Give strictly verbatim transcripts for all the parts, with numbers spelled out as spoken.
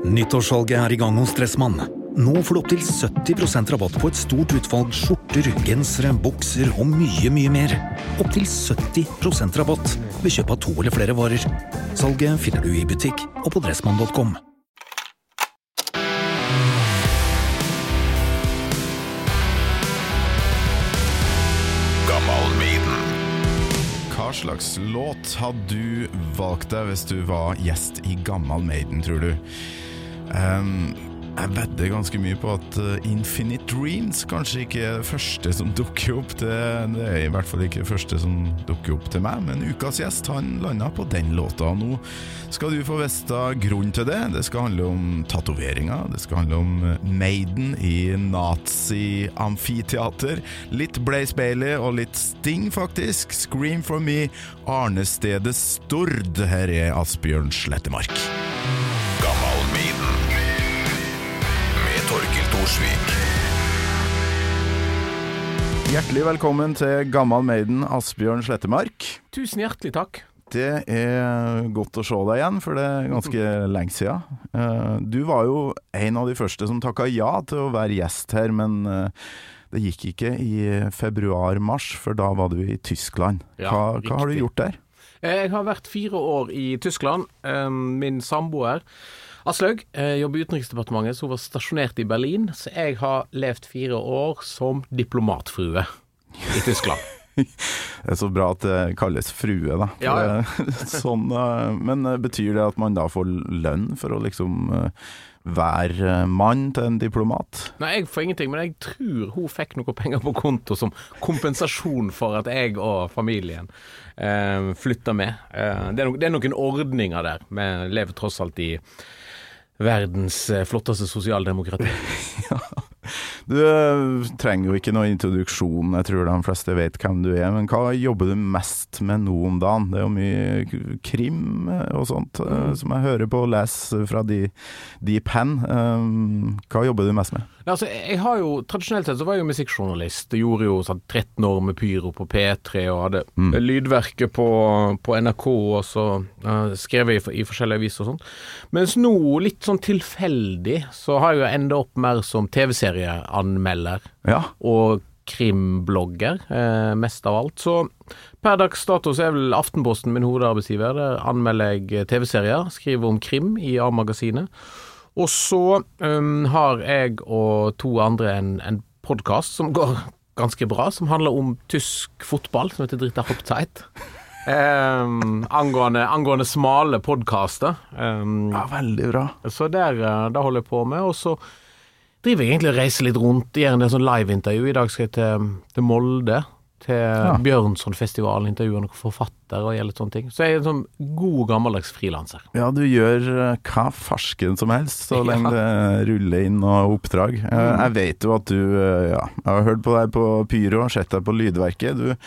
Nyttårssalget er i gang hos Dressmann. Nå får du opp til sytti prosent rabatt på et stort utvalg skjorter, gensere, bukser og mye, mye mer. Opp til sytti prosent rabatt ved kjøp av to eller flere varer. Salget finner du i butikk og på dressmann punktum com. Gammal Maiden. Hva slags låt hadde du valgt deg hvis du var gjest i Gammal Maiden, tror du? Um, jeg vedder ganske mye på at uh, Infinite Dreams kanskje ikke er det første som dukker opp. Det, det er i hvert fall ikke det første som dukker opp til meg, men ukas gjest, han landet på den låta. Nå skal du få vite grunnen til det. Det skal handle om tatoveringer, det skal handle om Maiden i nazi-amfiteater, litt Blaze Bayley og litt Sting faktisk. Scream for me, Arnestedet Stord. Her er Asbjørn Slettemark. Gammal Maiden med Torkel Torsvik. Hjertelig velkommen til Gammal Maiden, Asbjørn Slettemark. Tusen hjertelig takk. Det er godt å se deg igjen, for det er ganske lenge siden. Du var jo en av de første som takket ja til å være gjest her, men det gikk ikke i februar-mars, for da var du i Tyskland. Ja, hva, hva har du gjort der? Jeg har vært fire år i Tyskland. Min samboer, Aslaug, jobber i Utenriksdepartementet, så hun var stasjonert i Berlin, så jeg har levd fire år som diplomatfrue i Tyskland. Det er så bra at det kalles frue da. Ja, ja. Sånn, men betyr det at man da får lønn for å liksom være mann til en diplomat? Nei, jeg får ingenting, men jeg tror hun fikk noe penger på konto som kompensasjon for at jeg og familien eh, flytter med. Eh, det, er no- det er noen ordninger der, men jeg lever tross alt i verdens flotteste sosialdemokrati. Ja. Du trenger jo ikke noe introduksjon, jeg tror de fleste vet hvem du er, men hva jobber du mest med nå om dagen? Det er jo mye krim og sånt, mm. som jeg hører på og leser fra de, de pen. Hva jobber du mest med? Altså, jeg har jo, tradisjonelt sett så var jeg jo musikkjournalist, jeg gjorde jo sånn tretten år med Pyro på P tre, og hadde mm. lydverket på, på N R K, og så uh, skrev jeg i, i forskjellige aviser og sånt. Mens nå, litt sånn tilfeldig, så har jeg jo enda opp mer som T V-serieanmelder, ja. og krimblogger, eh, mest av alt. Så per dags dato så er vel Aftenposten min hovedarbeidsgiver, der anmelder jeg T V-serier, skriver om krim i A-magasinet. Og så um, har jeg og to andre en, en podcast som går ganske bra, som handler om tysk fotball, som heter Dritter Hoppzeit. Um, angående, angående smale podcaster. Um, ja, veldig bra. Så der, der holder jeg på med, og så driver jeg egentlig og reiser litt rundt, gjør en del sånn live-intervju. I dag skal jeg til, til Molde, til ja. Bjørnsonfestivalen, intervjuer noen forfatter og litt sånne ting. Så jeg er en sånn god gammeldags frilanser. Ja, du gjør hva farsken som helst, så lenge ja. det ruller inn og oppdrag. Mm. Jeg vet jo at du, ja, jeg har hørt på deg på Pyro, sett deg på lydverket. Du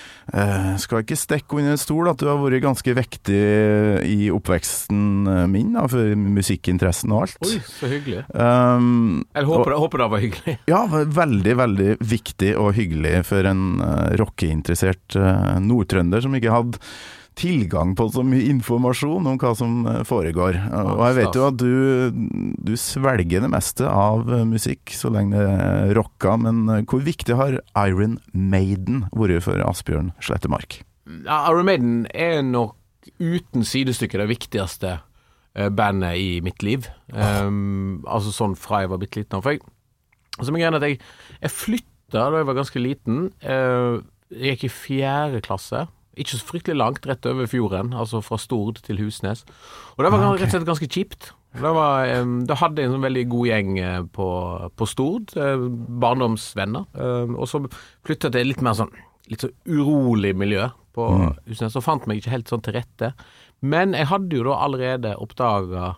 eh, skal ikke stekke under en stol at du har vært ganske vektig i oppveksten min, da, for musikkinteressen og alt. Oi, så hyggelig. Um, jeg håper, og, det, håper det var hyggelig. Ja, veldig, veldig viktig og hyggelig for en uh, rockeinteressert uh, nordtrønder som ikke hadde tilgang på så mye informasjon om hva som foregår. Og jeg vet jo at du, du svelger det meste av musikk så lenge det rocker, men hvor viktig har Iron Maiden vært for Asbjørn Slettemark? Ja, Iron Maiden er nok uten sidestykke det viktigste bandet i mitt liv. Oh. Um, altså sånn fra jeg var bitte liten. For jeg, altså, men at jeg, jeg flyttet da jeg var ganske liten. Uh, jeg gikk i fjerde klasse. Ikke så fryktelig langt, rett over fjorden, altså fra Stord til Husnes. Og det var okay. rett og slett ganske kjipt. Da, var, um, da hadde jeg en sånn veldig god gjeng på, på Stord, uh, barndomsvenner, uh, og så flyttet jeg litt mer sånn, litt så urolig miljø på mm. Husnes, og fant meg ikke helt sånn til rette. Men jeg hadde jo da allerede oppdaget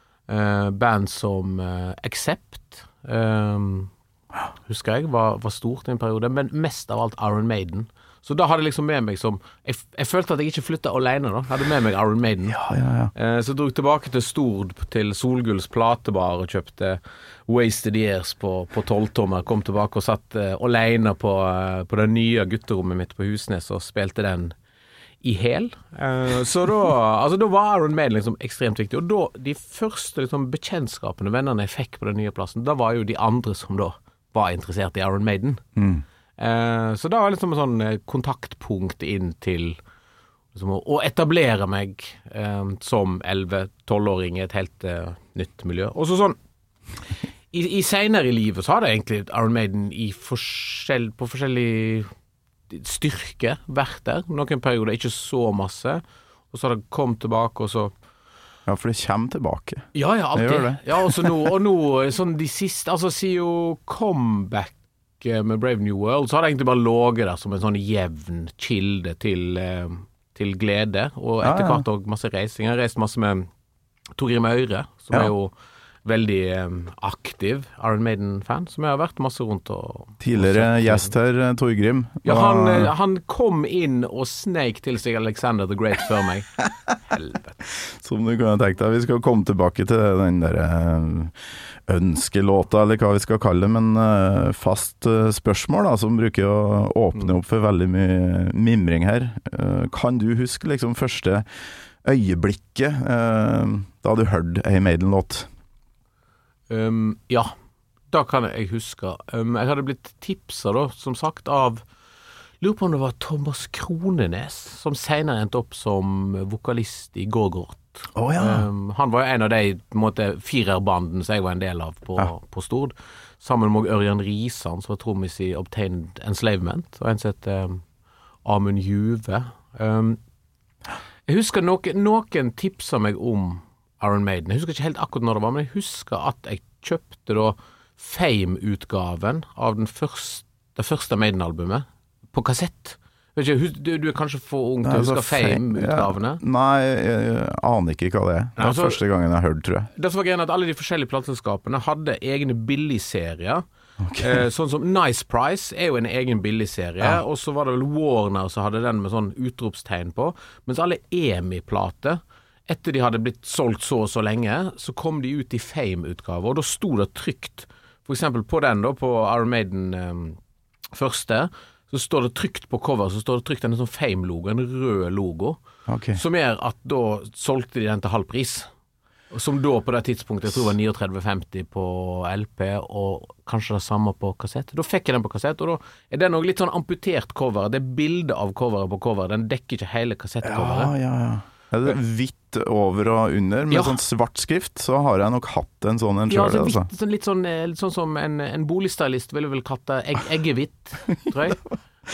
uh, band som uh, Accept, um, husker jeg, var, var stort i en periode, men mest av alt Iron Maiden. Så da hadde jeg liksom med meg som jeg, jeg følte at jeg ikke flyttet alene da. Jeg hadde med meg Iron Maiden. Ja, ja, ja. Eh, så jeg drog tilbake til Stord, til Solgulls platebar og kjøpte Wasted Years på, på tolvtommer. Kom tilbake og satt eh, alene på, eh, på det nye gutterommet mitt på Husnes og spilte den i hel. Eh, så da, altså, da var Iron Maiden liksom ekstremt viktig. Og da, de første liksom, bekjentskapene vennene jeg fikk på den nye plassen, da var jo de andre som da var interessert i Iron Maiden. Mm. Eh, så da var det liksom en sånn kontaktpunkt inn til liksom, å etablere meg eh, som elleve-tolv-åring i et helt eh, nytt miljø. Og så sånn i, i senere i livet så har det egentlig Iron Maiden i forskjell, på forskjellig styrke vært der. Noen perioder ikke så masse, og så har det kommet tilbake, og så Ja, for det kommer tilbake. Ja, ja, alltid. Det gjør det. Ja, også nå, og nå, sånn de siste, altså siden jo comeback med Brave New World, så har det egentlig bare låget der som en sånn jevn kilde til, eh, til glede, og etter Ja, ja. hvert også masse reising. Jeg har reist masse med Torgrim Øyre, som Ja. er jo veldig eh, aktiv Iron Maiden-fan, som jeg har vært masse rundt og... Tidligere og gjest her, Torgrim. Ja, han, var- eh, han kom inn og sneik til seg Alexander the Great før meg. Helvete. Som du kunne tenkt deg. Vi skal komme tilbake til den der eh, ønskelåta, eller hva vi skal kalle det, men eh, fast eh, spørsmål da, som bruker å åpne opp for veldig mye mimring her. Eh, kan du huske liksom første øyeblikket eh, da du hørte en Maiden-låt? Um, ja, da kan jeg huske. Um, jeg hadde blitt tipset da, som sagt, av lurer på om det var Thomas Kronenes, som senere endte opp som vokalist i Gorgoroth. Å ja. Um, han var jo en av de på en måte, firerbanden som jeg var en del av på, Ja. på Stord, sammen med Ørjan Risan, som var trommis i Obtained Enslavement, og en som heter um, Amund Juve. Um, jeg husker noen, noen tipset meg om Iron Maiden. Jeg husker ikke helt akkurat når det var, men jeg husker at jeg kjøpte da Fame-utgaven av den første, det første Maiden-albumet på kassett. Vet ikke, hus- du, du er kanskje for ung til å huske Fame-utgavene? Ja. Nei, jeg, jeg aner ikke hva det er. Det er Altså- første gangen jeg har hørt, tror jeg. Det som var greien at alle de forskjellige plateselskapene hadde egne billigserier. Eh, sånn som Nice Price er jo en egen billigserie, Ja. og så var det vel Warner som hadde den med sånn utropstegn på, mens alle EMI-plater, etter de hadde blitt solgt så og så lenge, så kom de ut i Fame-utgave, og da sto det trygt, for eksempel på den da, på Iron Maiden eh, første, så står det trygt på cover, så står det trygt en sånn Fame-logo, en rød logo, Ok. som gjør at da solgte de den til halv pris. Som da på det tidspunktet, jeg tror det var trettini femti på L P, og kanskje det samme på kassett. Da fikk jeg den på kassett, og da er den også litt sånn amputert cover. Det er bildet av coveret på coveret, den dekker ikke hele kassettcoveret. Ja, ja, ja. Er det hvitt over og under, med Ja. sånn svart skrift, så har jeg nok hatt en sånn en Ja, sjøl, altså, altså. hvitt, sånn, litt, sånn, eh, litt sånn som en, en boligstylist ville vel katt det egg, eggehvitt, tror jeg.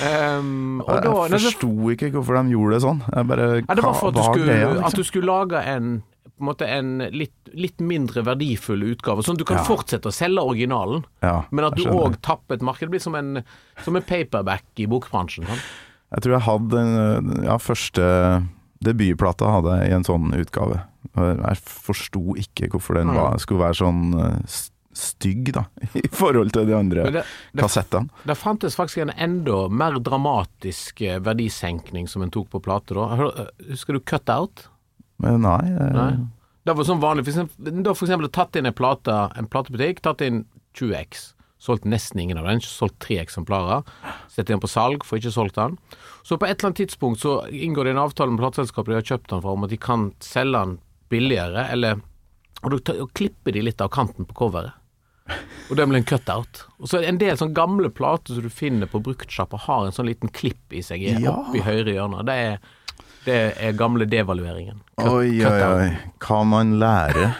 Um, og da, Jeg forsto ikke hvorfor de gjorde det sånn. Jeg bare, ja, det var for at du, hva var skulle, greia, at liksom? du skulle lage en, på en, måte en litt, litt mindre verdifull utgave, sånn at du kan Ja. fortsette å selge originalen, Ja, men at du jeg skjønner. òg tapper et marked. Det blir som en, som en paperback i bokbransjen. Sånn. Jeg tror jeg hadde en, ja, første debutplata hadde jeg i en sånn utgave. Og jeg forsto ikke hvorfor den Nei. var, skulle være sånn eh, s- stygg, da, i forhold til de andre Men det, det, kassettene. det fantes faktisk en enda mer dramatisk eh, verdisenkning som en tok på plate da. Hør- Husker du Cut Out? Men nei, eh, Nei. Det var sånn vanlig. For eksempel, da for eksempel tatt inn en plate, en platebutikk, tatt inn tjue X. Solgt nesten ingen av den, ikke solgt tre eksemplarer. Sett den på salg, får ikke solgt den. Så på et eller annet tidspunkt så inngår det en avtale med plateselskapet de har kjøpt den fra, om at de kan selge den billigere, eller og da ta- og klipper de litt av kanten på coveret. Og det blir en cut-out. Og så er det en del sånn gamle plater som du finner på bruktsjapper, har en sånn liten klipp i seg Ja. opp i høyre hjørne. Det er, det er gamle devalueringen. Cut- oi, oi, cut-out. oi, hva man lærer.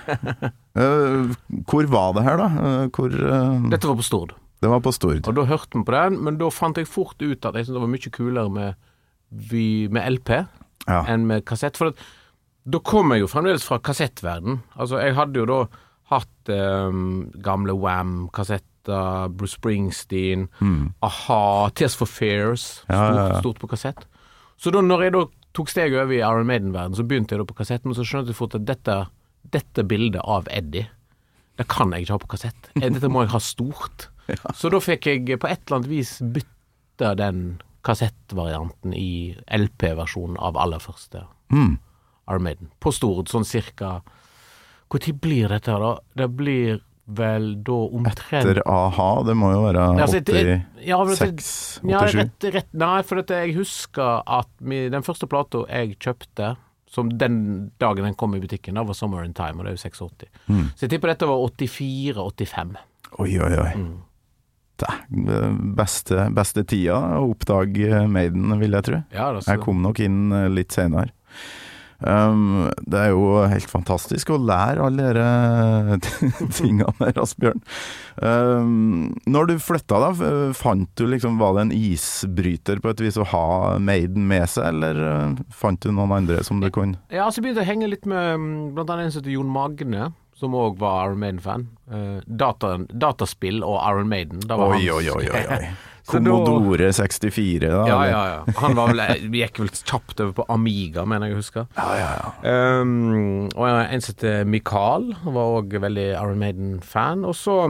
Eh, hvor var det her, da? Eh, hvor eh, Dette var på Stord. Det var på Stord. Og da hørte vi på den, men da fant jeg fort ut at jeg syntes det var mye kulere med, vi- med L P Ja. enn med kassett. For at, da kom jeg jo fremdeles fra kassettverden. Altså, jeg hadde jo da hatt um, gamle Wham-kassetter, Bruce Springsteen, Aha, Tears for Fears, stort, Mm. Ja, ja, ja. stort på kassett. Så da når jeg da tok steg over i Iron Maiden-verden, så begynte jeg da på kassett, men så skjønte jeg fort at dette, dette bildet av Eddie, det kan jeg ikke ha på kassett. Eh, Dette må jeg ha stort. Så da fikk jeg på et eller annet vis bytte den kassettvarianten i L P-versjonen av aller første Mm. Iron Maiden. På Stord, sånn cirka. Hvor tid blir dette her da? Det blir vel da omtrent Etter A-ha, det må jo være Altså, et- et- ja, for at- åttiseks, Ja, åttisju. rett, rett, nei, for at jeg husker at mi, den første plata jeg kjøpte, som den dagen den kom i butikken, da var Summer in Time, og det er jo åttiseks. Mm. Så jeg tipper dette var åttifire åttifem. Oi, oi, oi. Mm. Det beste, beste tida å oppdage Maiden, vil jeg tro. Ja, da, så, Jeg kom nok inn eh, litt senere. Um, det er jo helt fantastisk å lære alle de tingene der, Asbjørn. Um, når du flytta da, f- fant du liksom, var det en isbryter på et vis å ha Maiden med seg, eller uh, fant du noen andre som du kunne? ja, så begynte jeg å henge litt med mm, blant annet en som heter Jon Magne, som også var Iron Maiden-fan. Uh, data, dataspill og Iron Maiden. Da var Oi, han- oi, oi, oi, oi. Så da- Commodore sekstifire da? Ja, eller? ja, ja. Han var vel, vi gikk vel kjapt over på Amiga, mener jeg å huske. Ja, ja, ja. Um, og en som heter Mikael, han var også veldig Iron Maiden-fan. Og så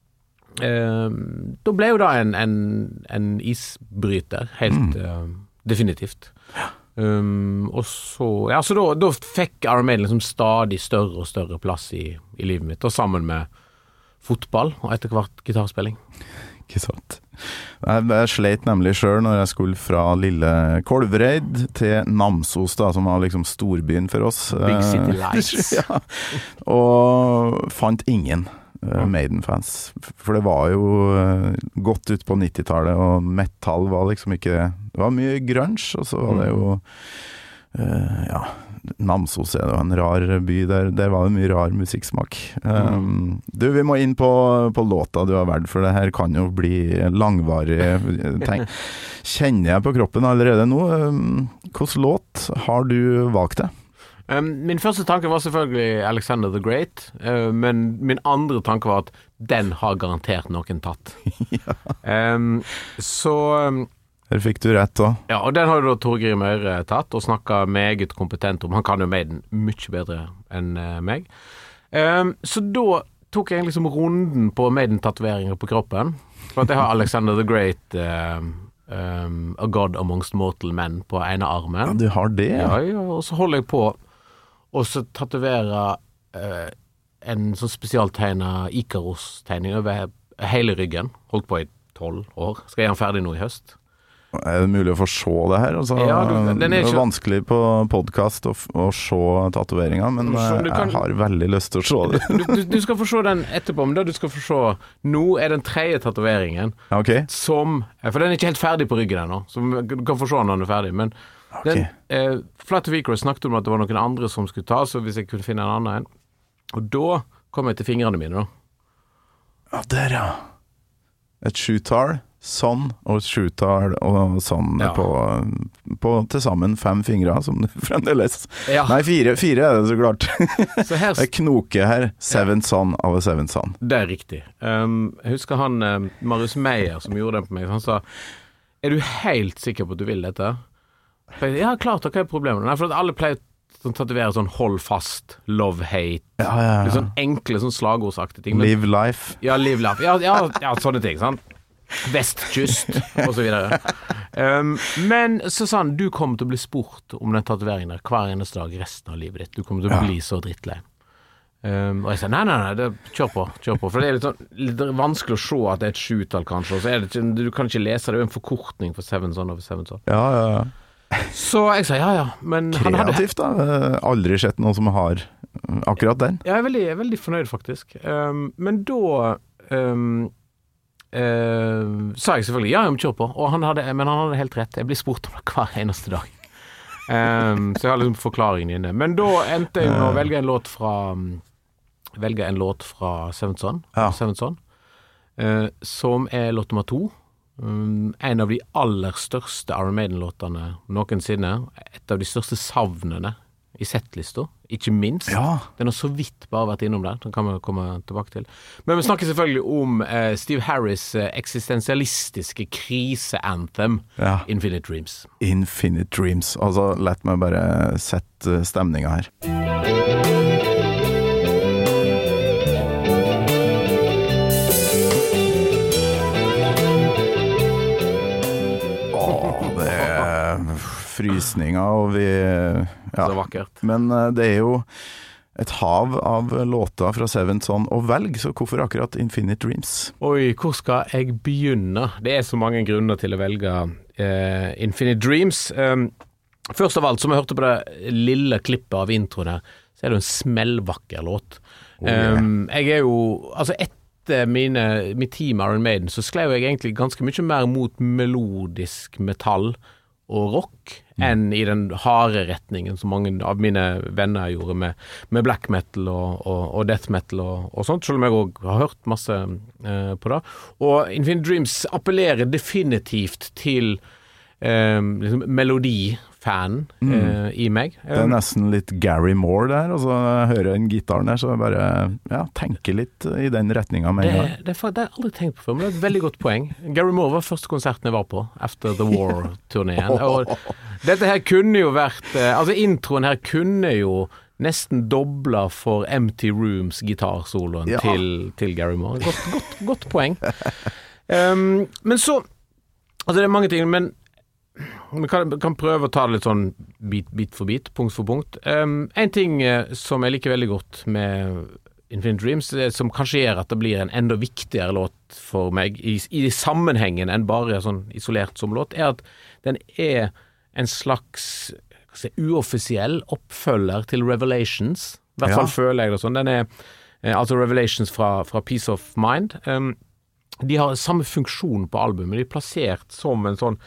um, da ble jo da en, en, en isbryter, helt uh, definitivt. Um, og så Ja, så da, da fikk Iron Maiden liksom stadig større og større plass i, i livet mitt, og sammen med fotball og etter hvert gitarspilling. Ikke sant. Jeg, jeg sleit nemlig selv når jeg skulle fra lille Kolvereid til Namsos, da, som var liksom storbyen for oss. Big City Eh, Lights. ja. Og fant ingen uh, Maiden-fans. For det var jo uh, godt ut på nittitallet, og metal var liksom ikke... Det var mye grunge, og så var det jo... Uh, ja... Namsos er jo en rar by der, der var det mye rar musikksmak. Um, du, vi må inn på, på låta du har valgt, for det her kan jo bli langvarig. Tenk. Kjenner jeg på kroppen allerede nå. Um, hvilken låt har du valgt det? Um, min første tanke var selvfølgelig Alexander the Great, uh, men min andre tanke var at den har garantert noen tatt. Ja. um, så um, Her fikk du rett også. ja, og den har jo da Torgeir Møyre tatt og snakket meget kompetent om. Han kan jo Maiden mye bedre enn uh, meg. Um, så da tok jeg liksom runden på Maiden-tatoveringer på kroppen. For at jeg har Alexander the Great, um, um, A God Amongst Mortal Men, på ene armen. Ja, du har det, ja. Ja, ja, og så holder jeg på og så tatoverer uh, en sånn spesialtegna Ikaros-tegning over hele ryggen. Holdt på i tolv år. Skal jeg gjøre den ferdig nå i høst. Er det mulig å få se det her? Altså, Ja, du- den er det er ikke- vanskelig på podcast å, f- å se tatoveringer, men Så eh, du kan- jeg har veldig lyst til å se det. Du, du, du skal få se den etterpå, men da du skal få se nå er den tredje tatoveringen Ok, som For den er ikke helt ferdig på ryggen ennå, så du kan få se når den er ferdig. Men den, eh, Flight of Icarus snakket om at det var noen andre som skulle ta, så hvis jeg kunne finne en annen en. Og da kom jeg til fingrene mine, da. ja, der ja. Et sjutal, sånn, og et sjutal, og sånn Ja. på, på til sammen fem fingre, som du fremdeles... Ja. Nei, fire, fire er det så klart. Så her Det knoker her, seven son av a seven son. Det er riktig. Um, jeg husker han um, Marius Meyer som gjorde den på meg. Han sa: er du helt sikker på at du vil dette? For jeg, ja, klart, hva er problemet? Nei, for at alle pleier å tatovere sånn hold fast, love hate, Ja, ja, litt ja. sånn enkle, sånn slagordsaktige ting. Men, Live life. ja, live life. Ja, ja, ja, sånne ting, sant? Vestkyst, og så videre. Um, men så sa han, du kommer til å bli spurt om den tatoveringen der hver eneste dag resten av livet ditt. Du kommer til å Ja. bli så drittlei. Um, og jeg sa nei, nei, nei, det, kjør på, kjør på. For det er litt, sånn, litt vanskelig å se at det er et sjutall, kanskje. Og så er det ikke, du kan ikke lese, det er jo en forkortning for Seven Son over Seven Son. Ja, ja, ja. Så jeg sa ja, ja, men han hadde Kreativt da. Eh, Aldri sett noen som har akkurat den. Ja, jeg er veldig, jeg er veldig fornøyd, faktisk. Um, men da um, uh, sa jeg selvfølgelig ja, ja, men kjør på. Og han hadde, men han hadde helt rett. Jeg blir spurt om det hver eneste dag. Um, så jeg har liksom forklaringen inne. Men da endte jeg med å velge en låt fra Velge en låt fra Seven Son, Ja. Seven Son uh, som er låt nummer to. Um, en av de aller største Iron Maiden-låtene noensinne. Et av de største savnene i settlista, ikke minst. Ja. Den har så vidt bare vært innom der, den kan vi komme tilbake til. Men vi snakker selvfølgelig om eh, Steve Harris' eh, eksistensialistiske krise-anthem, Ja. Infinite Dreams. Infinite Dreams. Altså, lett meg bare sette stemninga her. Åh, det er frysninger, og vi Så ja. vakkert. Men eh, det er jo et hav av låter fra Seventh Son å velge, så hvorfor akkurat Infinite Dreams? Oi, hvor skal jeg begynne? Det er så mange grunner til å velge uh, Infinite Dreams. Um, først av alt, som jeg hørte på det lille klippet av introen her, så er det en smellvakker låt. Oh, yeah. um, jeg er jo, altså etter mine, mitt team Iron Maiden, så sklei jeg egentlig ganske mye mer mot melodisk metall og rock mm. enn i den harde retningen som mange av mine venner gjorde med, med black metal og, og, og death metal og, og sånt, selv om jeg også har hørt masse uh, på det. Og Infinite Dreams appellerer definitivt til um, liksom melodifan mm. uh, i meg. Um, det er nesten litt Gary Moore der, og så hører jeg en gitaren der, så jeg bare ja, tenker litt i den retningen med en gang. Det, det, det har jeg aldri tenkt på før, men det er et veldig godt poeng. Gary Moore var første konserten jeg var på After the War-turneen. Og dette her kunne jo vært, altså introen her kunne jo nesten dobla for Empty Rooms gitarsoloen ja. til, til Gary Moore. Godt, godt, godt poeng. Um, men så, altså det er mange ting, men vi kan, kan prøve å ta det litt sånn bit, bit for bit, punkt for punkt. Um, en ting uh, som jeg liker veldig godt med Infinite Dreams, det, som kanskje gjør at det blir en enda viktigere låt for meg i, i sammenhengen enn bare sånn isolert som låt, er at den er en slags si, uoffisiell oppfølger til Revelations. I hvert fall ja. føler jeg det sånn. Den er uh, altså Revelations fra, fra Peace of Mind. Um, de har samme funksjon på albumet. De er plassert som en sånn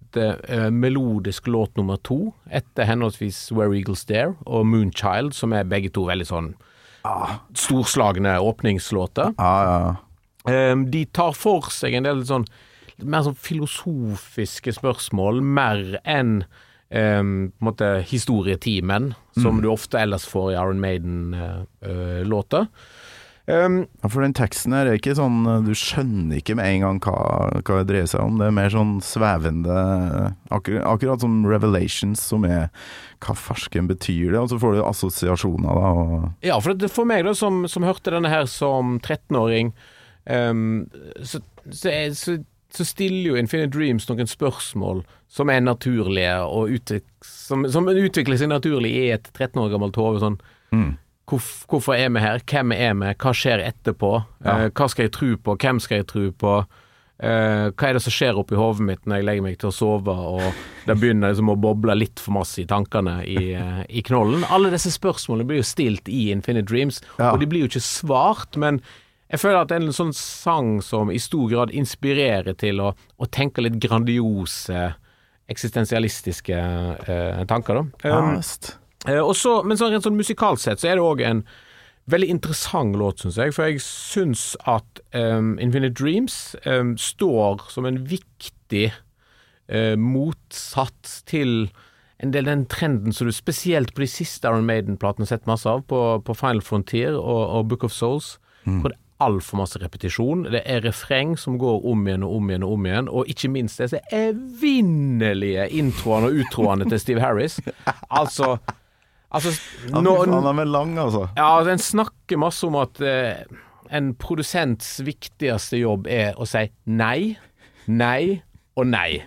Uh, melodisk låt nummer to etter henholdsvis Where Eagles Dare og Moonchild, som er begge to veldig sånn ah. storslagne åpningslåter. Ah, ja. um, de tar for seg en del sånn mer sånn filosofiske spørsmål, mer enn um, på en måte historietimen som mm. du ofte ellers får i Iron Maiden-låter. Uh, uh, Um, ja, for den teksten her er ikke sånn, du skjønner ikke med en gang hva, hva det dreier seg om. Det er mer sånn svevende, akkur, akkurat som Revelations, som er hva farsken betyr det, og så får du assosiasjoner da. Og ja, for, det, for meg da, som, som hørte denne her som trettenåring, um, så, så, så, så stiller jo Infinite Dreams noen spørsmål som er naturlige, og utvik, som, som utvikler seg naturlig i et tretten år gammelt hode, sånn mm. Hvorfor er vi her? Hvem er vi? Hva skjer etterpå? Ja. Uh, hva skal jeg tro på? Hvem skal jeg tro på? Uh, hva er det som skjer oppi hodet mitt når jeg legger meg til å sove, og det begynner liksom å boble litt for masse i tankene i, uh, i knollen? Alle disse spørsmålene blir jo stilt i Infinite Dreams, ja. og de blir jo ikke svart, men jeg føler at det er en sånn sang som i stor grad inspirerer til å, å tenke litt grandiose, eksistensialistiske uh, tanker da. Um, ja, just. Uh, og så, men sånn, sånn musikalt sett så er det også en veldig interessant låt, synes jeg, for jeg synes at um, Infinite Dreams um, står som en viktig uh, motsats til en del den trenden som du spesielt på de siste Iron Maiden-platene har sett masse av, på, på Final Frontier og, og Book of Souls, mm. hvor det er alt for masse repetisjon. Det er refreng som går om igjen og om igjen og om igjen, og ikke minst disse evinnelige introene og utroene til Steve Harris. Altså Altså, ja, nå, han er lang, altså. Ja, den snakker masse om at eh, en produsents viktigste jobb er å si nei, nei og nei.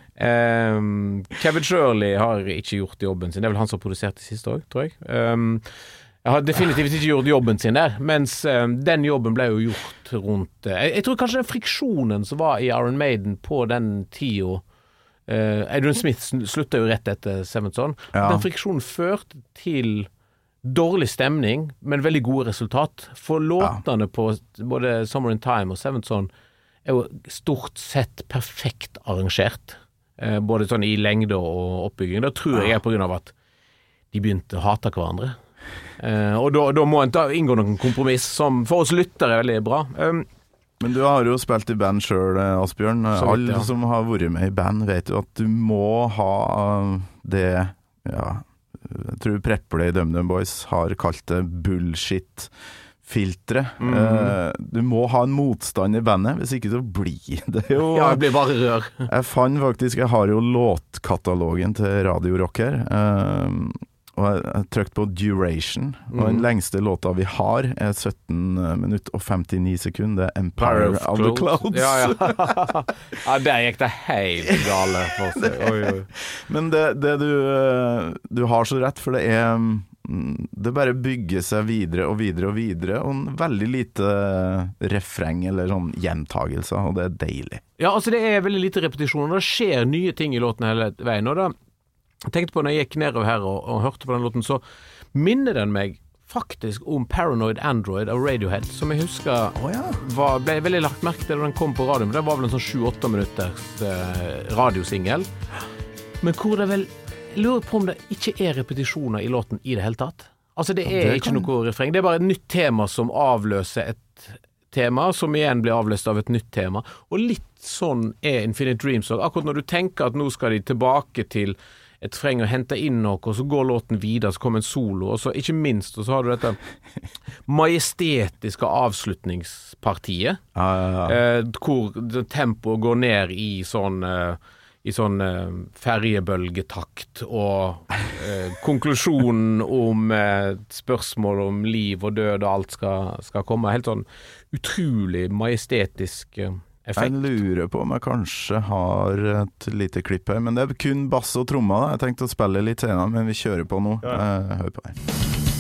um, Kevin Shirley har ikke gjort jobben sin. Det er vel han som har produsert det siste år, tror jeg. Um, jeg har definitivt ikke gjort jobben sin der, mens um, den jobben ble jo gjort rundt uh, jeg, jeg tror kanskje den friksjonen som var i Iron Maiden på den tida. Uh, Adrian Smith slutta jo rett etter Seventh Son. Ja. Den friksjonen førte til dårlig stemning, men veldig gode resultat. For låtene ja. på både Summer in Time og Seventh Son er jo stort sett perfekt arrangert. Uh, både sånn i lengde og oppbygging. Da tror jeg er på grunn av at de begynte å hate hverandre. Uh, og da, da må en ta, inngå noen kompromiss som for oss lyttere er veldig bra. Um, Men du har jo spilt i band selv, Asbjørn. Alle ja. som har vært med i band vet jo at du må ha det, ja, jeg tror Prepplay Dum Dum Boys har kalt det bullshit-filtre. Mm. Uh, du må ha en motstand i bandet, hvis ikke så blir det jo... Ja, det blir bare rør. Jeg fant faktisk, jeg har jo låtkatalogen til Radio Rock her, uh, og jeg, jeg trykte på Duration, og mm. den lengste låta vi har er sytten minutter og femtini sekunder, Empire of, of the Clouds. Ja, ja. Ja, der gikk det helt gale for seg. Oi, oi. Men det, det du, du har så rett, for det er det bare bygger seg videre og videre og videre, og en veldig lite refreng eller sånn gjentagelser, og det er deilig. Ja, altså det er veldig lite repetisjon, og det skjer nye ting i låten hele veien, og da jeg tenkte på når jeg gikk nedover her og, og hørte på den låten, så minner den meg faktisk om Paranoid Android av Radiohead, som jeg husker Å ja. var, ble veldig lagt merke til da den kom på radioen, for det var vel en sånn sju-åtte minutters eh, radiosingel, men hvor det vel, jeg lurer på om det ikke er repetisjoner i låten i det hele tatt. Altså det er Ja, det ikke kan- noe refreng, det er bare et nytt tema som avløser et tema, som igjen blir avløst av et nytt tema, og litt sånn er Infinite Dreams også. Akkurat når du tenker at nå skal de tilbake til et freng og hente inn noe, og så går låten videre, så kommer en solo, og så ikke minst, og så har du dette majestetiske avslutningspartiet, Ja, ja, ja. eh, hvor tempoet går ned i sånn eh, i sånn eh, ferjebølgetakt, og eh, konklusjonen om eh, spørsmål om liv og død og alt skal, skal komme. Helt sånn utrolig majestetisk eh, effekt. Jeg lurer på om jeg kanskje har et lite klipp her, men det er kun bass og trommer da. Jeg tenkte å spille litt senere, men vi kjører på nå. Eh, hør på det.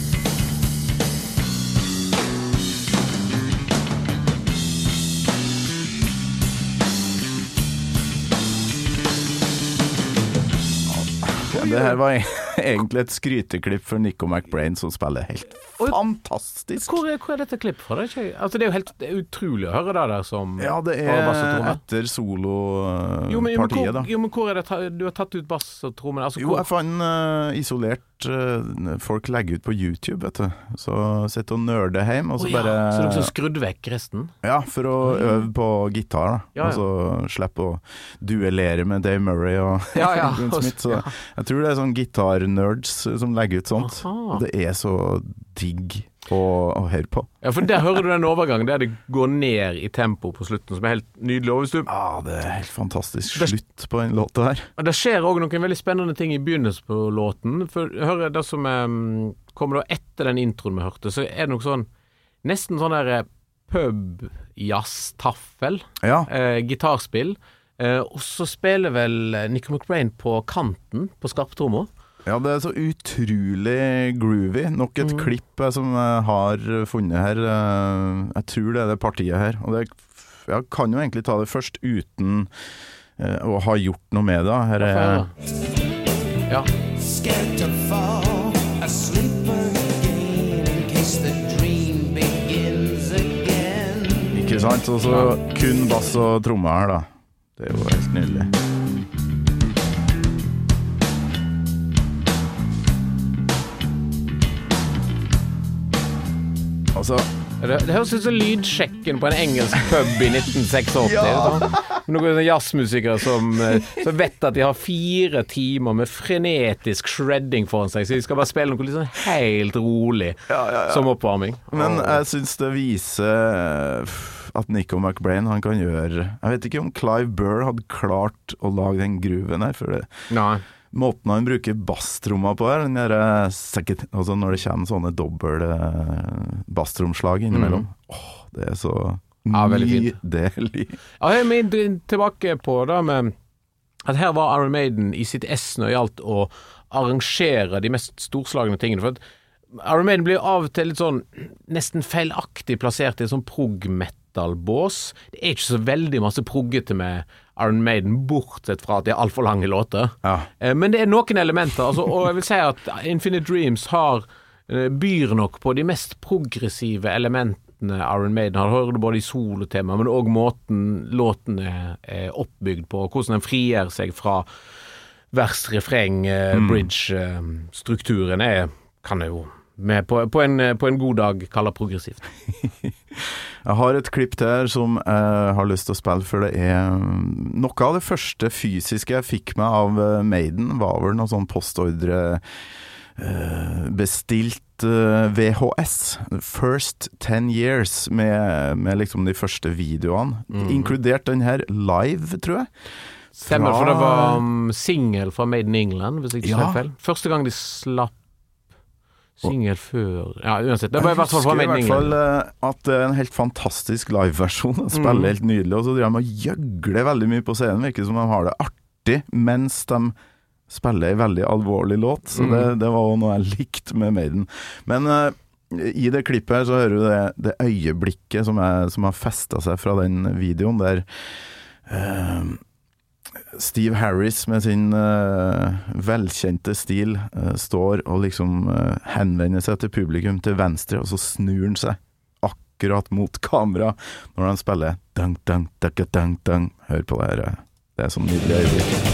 Det her var egentlig et skryteklipp for Nico McBrain som spiller helt Oi. fantastisk. Hvor er, hvor er dette klipp fra? Det er, ikke, altså det er jo helt det er utrolig å høre det der som Ja, det bare bass og er tromme. etter solopartiet Jo, men, jo, men hvor, da. jo, men hvor er det ta, du har tatt ut bass og trommen? Altså, Jo, hvor, jeg fant uh, isolert uh, folk legger ut på YouTube, vet du. Så sitter og nerder hjem, og så Å, ja. bare Så du har skrudd vekk resten? Ja, for å øve på gitar, da. Ja, ja. Og så slippe å duellere med Dave Murray og Ja, ja. Glenn Smith. Så jeg tror det er sånn gitar-nerds som legger ut sånt. Aha. Og det er så digg å, å høre på. Ja, for der hører du den overgangen der det går ned i tempo på slutten, som er helt nydelig. Og hvis du Ja, det er helt fantastisk Det- slutt på den låta her. Og det skjer også noen veldig spennende ting i begynnelsen på låten. For hører det som um, kommer da etter den introen vi hørte, så er det noe sånn nesten sånn der pub-jazz-taffel, Ja, eh, gitarspill. Eh, og så spiller vel Nico McBrain på kanten på skarptromma. ja, det er så utrolig groovy. Nok et klipp eh, som jeg har funnet her. eh, Jeg tror det er det partiet her. Og det jeg kan jo egentlig ta det først uten eh, å ha gjort noe med det. Her Få er høre. Ja. Scared to fall asleep again in case the dream begins again. Ikke sant? Og så kun bass og tromme her, da. Det er jo helt nydelig. Altså, Det, det høres ut som lydsjekken på en engelsk pub i nitten åttiseks. Ja. Noen jazzmusikere som, eh, som vet at de har fire timer med frenetisk shredding foran seg, så de skal bare spille noe litt sånn helt rolig som oppvarming. men jeg syns det viser at Nico McBrain han kan gjøre Jeg vet ikke om Clive Burr hadde klart å lage den grooven her, for det Nei. måten han bruker basstromma på her, den der, eh, sikkert, altså når det kommer sånne dobbel eh, basstromslag innimellom. Åh, det er så Ja, veldig fint. nydelig. Ja, jeg er tilbake på det med at her var Iron Maiden i sitt ess når det gjaldt å arrangere de mest storslagne tingene. For at Iron Maiden blir av og til litt sånn nesten feilaktig plassert i en sånn prog-metal-bås. Det er ikke så veldig masse proggete med Iron Maiden, bortsett fra at det er alt for lange låter. Ja. Eh, Men det er noen elementer, altså, og jeg vil si at Infinite Dreams har eh, byr nok på de mest progressive elementene Iron Maiden har. Hører du både i solotema, men også måten låten er, er oppbygd på, hvordan den frier seg fra vers, refreng, eh, bridge-strukturen er, kan jeg jo med på, på, en, på en god dag kalle progressivt. Jeg har et klipp til her som jeg har lyst til å spille, for det er noe av det første fysiske jeg fikk meg av eh, Maiden, var vel noe sånn postordre eh, bestilt eh, V H S, First Ten Years, med, med liksom de første videoene, inkludert den her live, tror jeg. Stemmer, Fra- for det var um, single fra Made in England, hvis jeg ikke Ja. tar feil. Første gang de slapp single før Ja, uansett. Det var i hvert fall fra Jeg Made in husker i hvert England. fall eh, at det er en helt fantastisk liveversjon. De spiller helt nydelig, og så driver de og gjøgler veldig mye på scenen. Virker som de har det artig mens de spiller en veldig alvorlig låt, så det, det var også noe jeg likte med Maiden. Men uh, i det klippet her så hører du det, det øyeblikket som, er, som har festet seg fra den videoen der uh, Steve Harris med sin uh, velkjente stil uh, står og liksom uh, henvender seg til publikum til venstre, og så snur han seg akkurat mot kamera når han spiller dang, dang, dang, dang, dang. Hør på det her, det er sånn nydelig øyeblikk.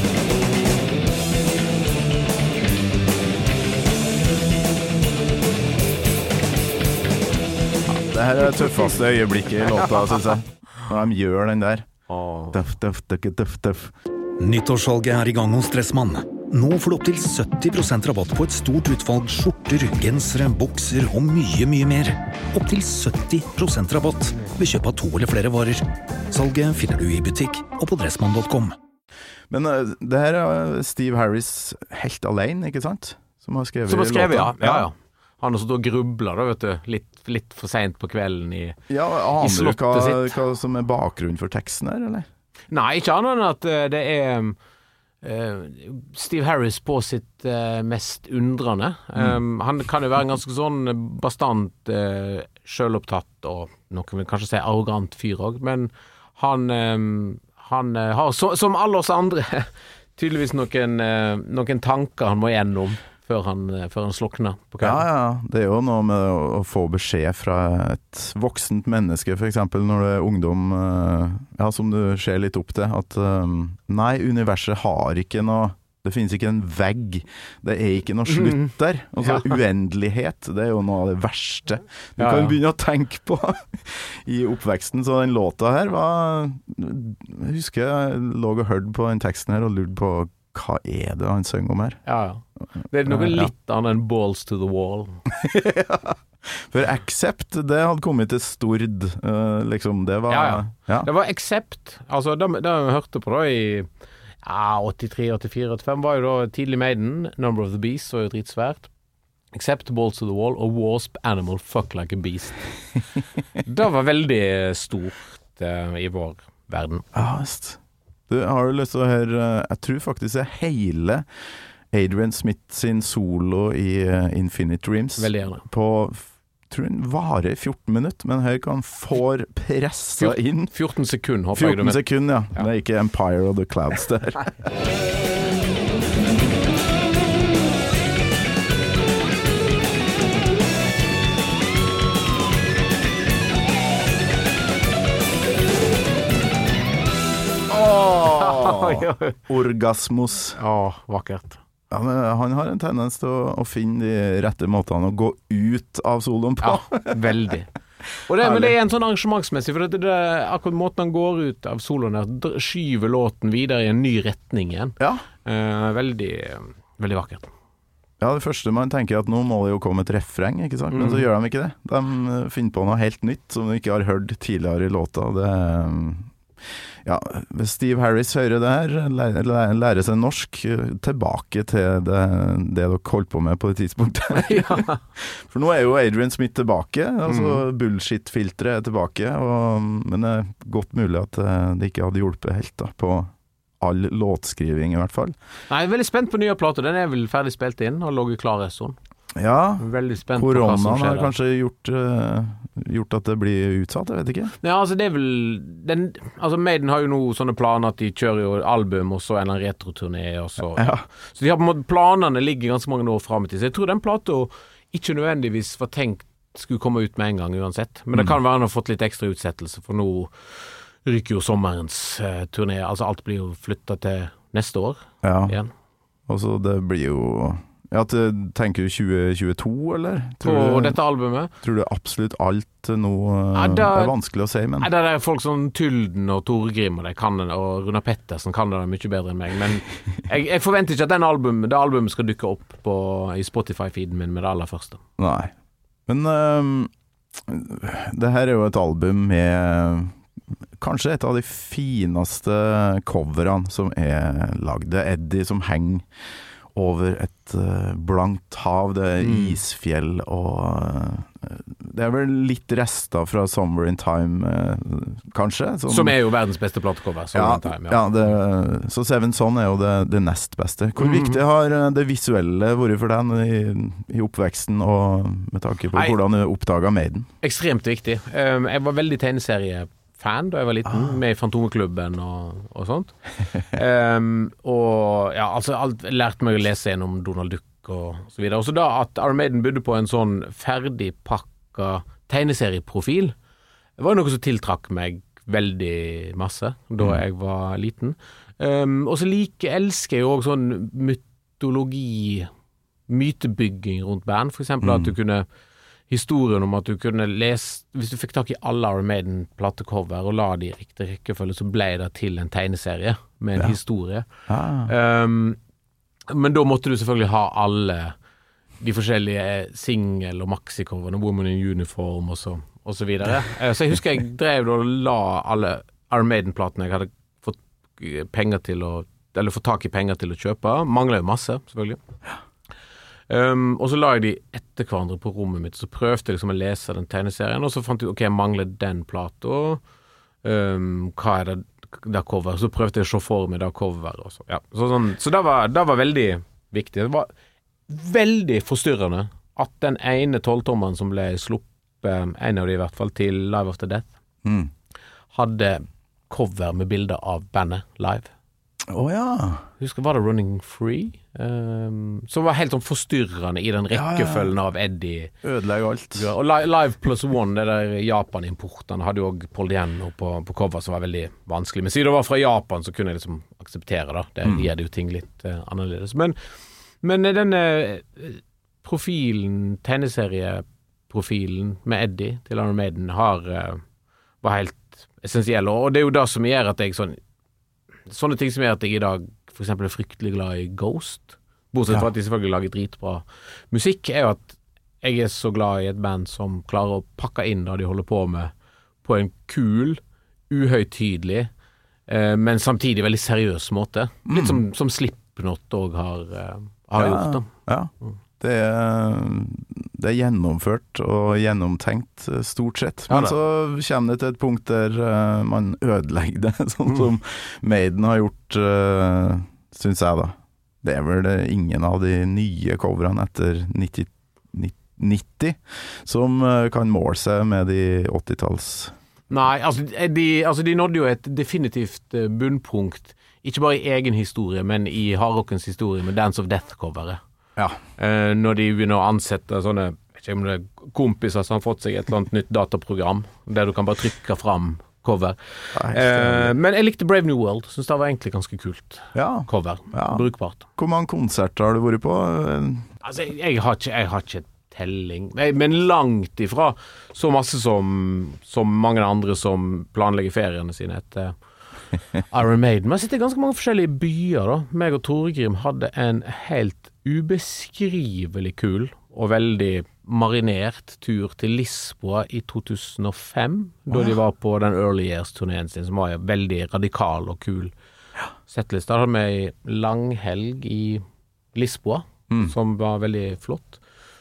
Det her er det tøffeste øyeblikket i låta, synes jeg. Når de gjør den der. Duff, duff, duff, duff, duff. Nyttårssalget er i gang hos Dressmann. Nå får du opp til sytti prosent rabatt på et stort utvalg skjorter, gensere, bukser og mye, mye mer. Opp til sytti prosent rabatt ved kjøp av to eller flere varer. Salget finner du i butikk og på dressmann punktum com. Men uh, det her er Steve Harris helt alene, ikke sant? Som har skrevet, Som har skrevet ja. låta. ja, ja. Han har stått og grublet da, vet du, litt, litt for sent på kvelden i, Ja, i aner du slottet hva, sitt. hva som er bakgrunnen for teksten her, eller? Nei, ikke annet enn at uh, det er uh, Steve Harris på sitt uh, mest undrende. Um, han kan jo være en ganske sånn bastant, uh, selvopptatt og noen vil kanskje si arrogant fyr også, men han, um, han uh, har, så, som alle oss andre, tydeligvis noen, uh, noen tanker han må gjennom før han, før han slokner på kvelden. Ja, ja, det er jo noe med å, å få beskjed fra et voksent menneske, for eksempel når det er ungdom, uh, ja, som du ser litt opp til, at um, nei, universet har ikke noe, det finnes ikke en vegg, det er ikke noe slutt der. Altså, ja. Uendelighet, det er jo noe av det verste du ja, kan ja. begynne å tenke på i oppveksten. Så den låta her var, jeg husker jeg lå og hørte på den teksten her og lurte på hva er det han synger om her? Ja, ja. Det er noe litt annet enn balls to the wall. Ja. For Accept, det hadde kommet til Stord, uh, liksom, det var... Ja, ja. ja. Det var Accept, altså, det vi hørte på da i ja, åttitre, åttifire, åttifem, var jo da tidlig Maiden, Number of the Beast var jo dritsvært. Accept, Balls to the Wall og Wasp, Animal, Fuck Like a Beast. Det var veldig stort uh, i vår verden. Ja, just. Du, har du lyst til å høre, jeg tror faktisk det er hele Adrian Smith sin solo i uh, Infinite Dreams. Veldig gjerne. På, tror den varer fjorten minutter, men her kan får pressa inn. fjorten sekunder, håper jeg. fjorten sekunder, ja. ja. Det er ikke Empire of the Clouds der. Orgasmos. Åh, vakkert. Ja, men han har en tendens til å, å finne de rette måtene å gå ut av soloen på. Ja, veldig. Og det, men det er en sånn arrangementsmessig, for det, det er akkurat måten han går ut av soloen der, skyver låten videre i en ny retning igjen. Ja. Eh, veldig, veldig vakkert. Ja, det første man tenker at nå må det jo komme et refreng, ikke sant? Men mm. så gjør de ikke det. De finner på noe helt nytt som de ikke har hørt tidligere i låta. Det Ja, hvis Steve Harris hører det her, lærer, lærer seg norsk, tilbake til det, det dere holdt på med på det tidspunktet. Ja. For nå er jo Adrian Smith tilbake, altså mm. bullshit-filtret er tilbake, og, men det er godt mulig at det ikke hadde hjulpet helt da, på all låtskriving i hvert fall. Nei, jeg er veldig spent på nye plater, den er vel ferdig spilt inn og lå i klar sånn. Ja, koronaen har kanskje gjort, uh, gjort at det blir utsatt, jeg vet ikke. Ja, altså det er vel den, altså Maiden har jo nå sånne planer at de kjører jo album og så en eller annen retroturné og så, ja. Så de har på en måte, planene ligger ganske mange år frem i tid, så jeg tror den platen ikke nødvendigvis var tenkt skulle komme ut med en gang uansett, men det kan være han har fått litt ekstra utsettelse, for nå ryker jo sommerens uh, turné, altså alt blir jo flyttet til neste år ja. igjen. Og så det blir jo Ja, tenker du tjue tjueto, eller? Tror på du, dette albumet? Tror du absolutt alt nå ja, da, er vanskelig å si, men... Ja, det er folk som Tylden og Torgrim og, kan, og Runa Pettersen kan det mye bedre enn meg, men jeg, jeg forventer ikke at den album, det albumet skal dukke opp på, i Spotify-feeden min med det aller første. Nei, men um, det her er jo et album med kanskje et av de fineste coverene som er lagd. Det er Eddie som henger over et uh, blankt hav, det er mm. isfjell og uh, det er vel litt rester fra Somewhere in Time, eh, kanskje? Som er jo verdens beste platecover. Ja, Time, ja. ja det, så Seven Son er jo det, det nest beste. Hvor mm. viktig har det visuelle vært for deg i, i oppveksten, og med tanke på Nei, hvordan du oppdaget Maiden? Ekstremt viktig. Um, jeg var veldig tegneseriefan da jeg var liten, ah. med i Fantomeklubben og, og sånt. um, og ja, altså alt, lærte meg å lese gjennom Donald Duck og så videre. Og så da at Iron Maiden bodde på en sånn ferdig pakka tegneserieprofil, det var noe som tiltrakk meg veldig masse da mm. jeg var liten. Um, og så like elsker jeg jo også sånn mytologi, mytebygging rundt band, for eksempel mm. at du kunne historien om at du kunne lese, hvis du fikk tak i alle Iron Maiden platecover og la de i riktig rekkefølge, så ble det til en tegneserie med en ja. historie. Ah. Um, Men da måtte du selvfølgelig ha alle de forskjellige single- og maxi-coverne, Woman in Uniform og så, og så videre. Så jeg husker jeg drev og la alle Iron Maiden-platene jeg hadde fått penger til å, eller fått tak i penger til å kjøpe. Manglet jo masse, selvfølgelig. Um, og så la jeg de etter hverandre på rommet mitt, så prøvde jeg liksom å lese den tegneserien, og så fant jeg, ok, jeg mangler den plata. Um, hva er det det cover, så prøvde jeg å se for meg det cover og så, ja. så, sånn, så det, var, det var veldig viktig. Det var veldig forstyrrende at den ene tolvtommeren som ble sluppet, en av de i hvert fall, til Live After Death, mm. hadde cover med bilder av bandet live. Åh oh, ja. Husker, var det Running Free? Um, som var helt sånn forstyrrende i den rekkefølgen ja, ja. av Eddie. Ødelegger alt. Ja, og Live Plus One, det der Japan-importen, hadde jo også Paul Diano på, på cover som var veldig vanskelig. Men siden det var fra Japan, så kunne jeg liksom akseptere det. Det mm. gjør det jo ting litt uh, annerledes. Men, men denne profilen, tegneserieprofilen med Eddie til Iron Maiden har, uh, var helt essensiell. Og det er jo det som gjør at jeg sånn sånne ting som gjør at jeg i dag for eksempel er fryktelig glad i Ghost, bortsett fra ja. at de selvfølgelig lager dritbra musikk, er jo at jeg er så glad i et band som klarer å pakke inn det de holder på med på en kul, uhøytidelig, eh, men samtidig veldig seriøs måte. Litt mm. som, som Slipknot også har, eh, har ja, gjort da. Ja, det er, det er gjennomført og gjennomtenkt stort sett. Men ja, så kommer det til et punkt der uh, man ødelegger det, sånn mm. som Maiden har gjort, uh, synes jeg da. Det er vel ingen av de nye coverene etter nitti, nitti som uh, kan måle seg med de åttitalls. Nei, altså de, altså de nådde jo et definitivt bunnpunkt, ikke bare i egen historie, men i hardrockens historie med Dance of Death-coveret. Ja. Eh, når de begynner å ansette sånne, vet ikke om det er kompiser som har fått seg et eller annet nytt dataprogram, der du kan bare trykke fram cover. Eh, men jeg likte Brave New World, synes det var egentlig ganske kult ja. cover, ja. brukbart. Hvor mange konserter har du vært på? Altså, jeg, jeg, har ikke, jeg har ikke telling, Nei, men langt ifra så masse som, som mange andre som planlegger feriene sine etter Iron Maiden. Men jeg sitter i ganske mange forskjellige byer da. Meg og Torgrim hadde en helt ubeskrivelig kul og veldig marinert tur til Lisboa i to tusen og fem, da de var på den Early Years-turneen sin, som var veldig radikal og kul settlist. Da hadde vi langhelg i Lisboa, mm. som var veldig flott.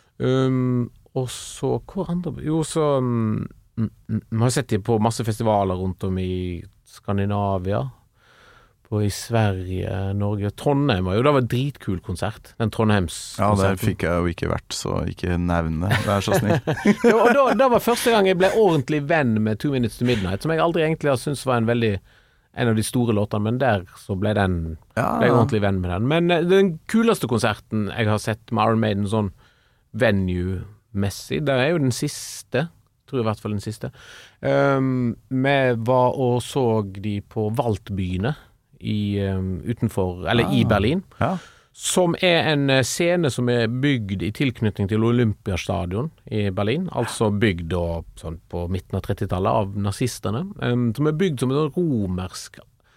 Um, og så, hvor andre? Jo, så um, vi har sett de på masse festivaler rundt om i Skandinavia, på i Sverige, Norge, Trondheim var jo, det var en dritkul konsert, den Trondheims Ja, der fikk jeg jo ikke vært, så ikke nevne, det er så snill. ja, og da, da var første gang jeg ble ordentlig venn med Two Minutes to Midnight, som jeg aldri egentlig har syntes var en veldig, en av de store låtene, men der så ble den, ja. ble jeg ordentlig venn med den. Men den kuleste konserten jeg har sett med Iron Maiden sånn venue-messig, det er jo den siste, tror jeg i hvert fall den siste. Um, vi var og så de på Valtbyene i, um, utenfor, eller ah, i Berlin, ja. som er en scene som er bygd i tilknytning til Olympiastadion i Berlin, altså bygd da, sånn, på midten av trettitallet av nazisterne, um, som er bygd som en romersk